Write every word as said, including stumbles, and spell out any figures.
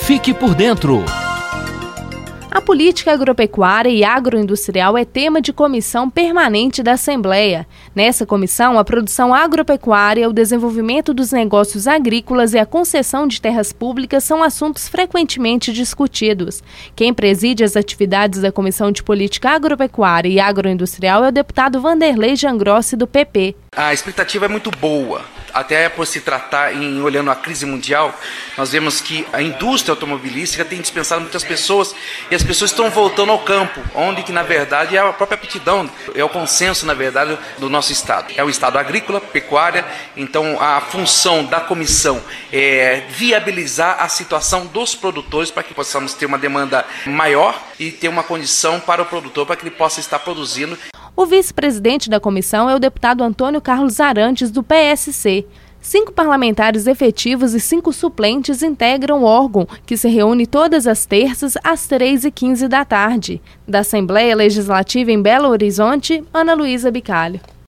Fique por dentro. A política agropecuária e agroindustrial é tema de comissão permanente da Assembleia. Nessa comissão, a produção agropecuária, o desenvolvimento dos negócios agrícolas e a concessão de terras públicas são assuntos frequentemente discutidos. Quem preside as atividades da Comissão de Política Agropecuária e Agroindustrial é o deputado Vanderlei Jangrossi, do P P. A expectativa é muito boa. Até por se tratar, em olhando a crise mundial, nós vemos que a indústria automobilística tem dispensado muitas pessoas e as pessoas estão voltando ao campo, onde que na verdade é a própria aptidão, é o consenso na verdade do nosso estado. É o estado agrícola, pecuária, então a função da comissão é viabilizar a situação dos produtores para que possamos ter uma demanda maior e ter uma condição para o produtor para que ele possa estar produzindo. O vice-presidente da comissão é o deputado Antônio Carlos Arantes, do P S C. Cinco parlamentares efetivos e cinco suplentes integram o órgão, que se reúne todas as terças às três e quinze da tarde. Da Assembleia Legislativa em Belo Horizonte, Ana Luísa Bicalho.